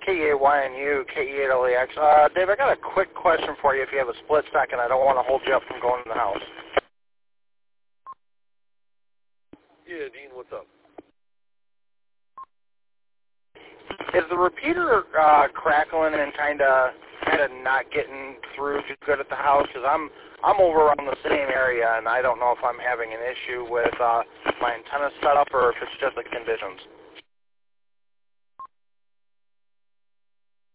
KEAYNU, KE8LEX. Dave, I got a quick question for you if you have a split second. I don't want to hold you up from going in the house. Yeah, Dean, what's up? Is the repeater crackling and kind of not getting through too good at the house? Because I'm over around the same area, and I don't know if I'm having an issue with my antenna setup or if it's just the conditions.